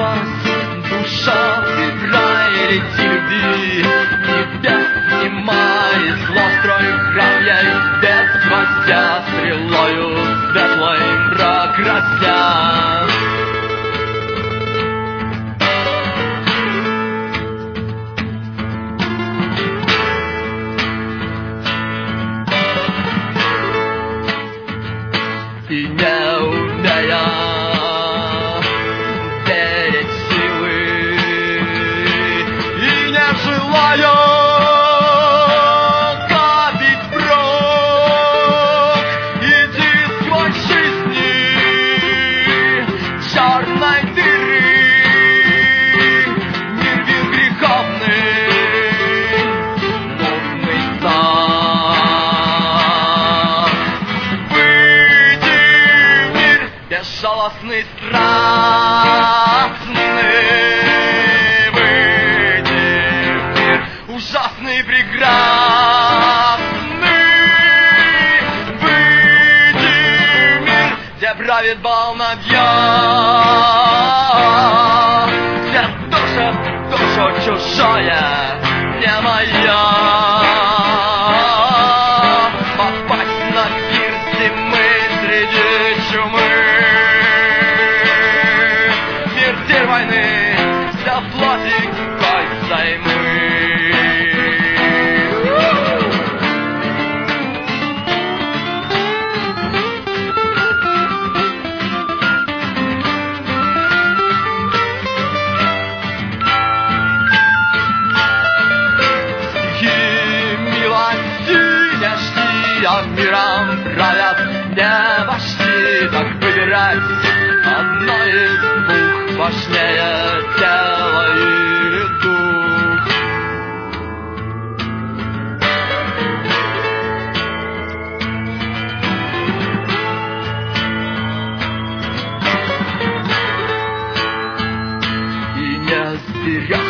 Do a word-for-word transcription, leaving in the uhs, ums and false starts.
Поднялась душа в Израиле любви, небес снимай зло, строй храм я из детства, ся стрелою светлой мрак разя. И не умея верить в силы, и не желая копить прок, иди сквозь жизни черной дыры, мир вин греховный, мутный сан. Безжалостный, страстный, выйди в мир, ужасный, прекрасный, выйди в мир, где правит бал над я, где душа, душа чужая, не моя. Попасть на пир зимы среди чумы, войны, вся плоти кой займы. Стихи милости не жди, а миром правят не вожди, так выбирать одно из двух важнее тело или дух. И не сберешь